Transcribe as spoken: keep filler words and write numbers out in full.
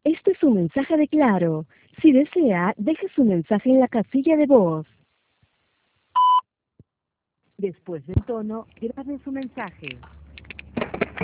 Este es un mensaje de Claro. Si desea, deje su mensaje en la casilla de voz. Después del tono, grabe su mensaje.